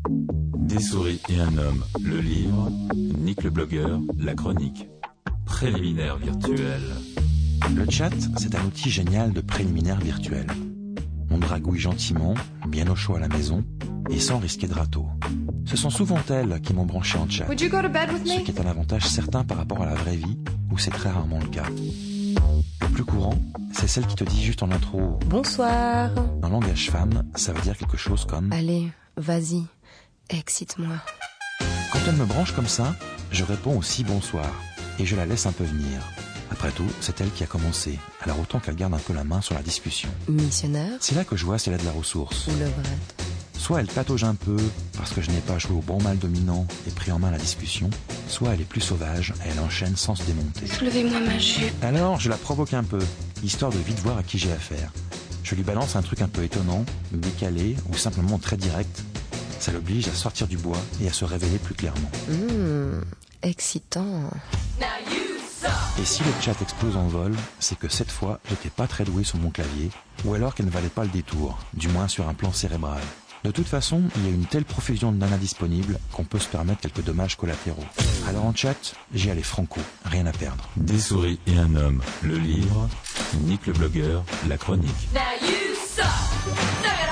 Des souris et un homme, le livre, Nick le blogueur, la chronique. Préliminaire virtuel. Le chat, c'est un outil génial de préliminaire virtuel. On dragouille gentiment, bien au chaud à la maison, et sans risquer de râteau. Ce sont souvent elles qui m'ont branché en chat, ce qui est un avantage certain par rapport à la vraie vie, où c'est très rarement le cas. Le plus courant, c'est celle qui te dit juste en intro « Bonsoir ». En langage femme, ça veut dire quelque chose comme « Allez, vas-y, excite-moi ». Quand elle me branche comme ça, je réponds aussi « bonsoir » et je la laisse un peu venir. Après tout, c'est elle qui a commencé, alors autant qu'elle garde un peu la main sur la discussion. Missionnaire C'est là que je vois si elle a de la ressource. ou levrette. Soit elle patauge un peu, parce que je n'ai pas joué au bon mâle dominant et pris en main la discussion, soit elle est plus sauvage et elle enchaîne sans se démonter. Soulevez-moi ma jupe. Alors, je la provoque un peu, histoire de vite voir à qui j'ai affaire. Je lui balance un truc un peu étonnant, décalé ou simplement très direct. Ça l'oblige à sortir du bois et à se révéler plus clairement. Excitant. Et si le chat explose en vol, c'est que cette fois, j'étais pas très doué sur mon clavier, ou alors qu'elle ne valait pas le détour, du moins sur un plan cérébral. De toute façon, il y a une telle profusion de nanas disponibles qu'on peut se permettre quelques dommages collatéraux. Alors en chat, j'y allais franco, rien à perdre. Des souris et un homme, le livre, Nick le blogueur, la chronique. Now you suck.